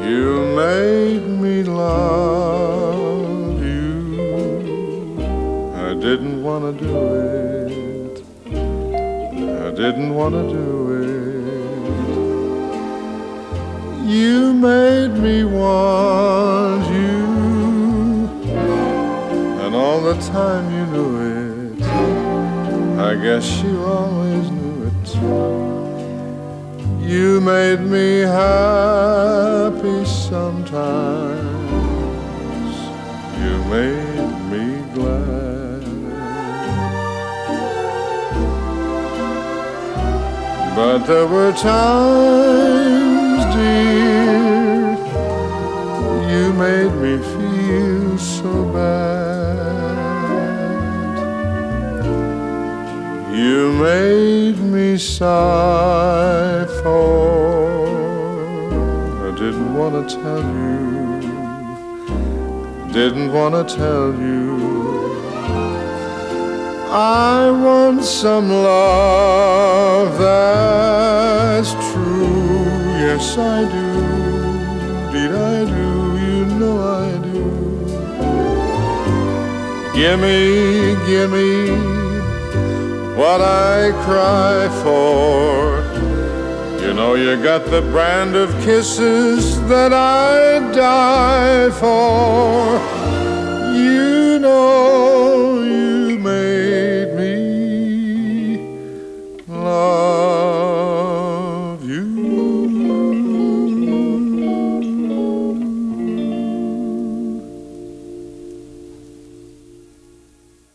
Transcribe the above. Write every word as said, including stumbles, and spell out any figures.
You made me love you. I didn't want to do it. I didn't want to do it. You made me want you, and all the time you knew it. I guess you always knew it. You made me happy sometimes. You made me glad. But there were times, dear, you made me feel so bad. You made me sigh for I didn't want to tell you, didn't want to tell you. I want some love that's true. Yes, I do. Indeed, I do. You know I do. Gimme, gimme what I cry for. You know you got the brand of kisses that I die for.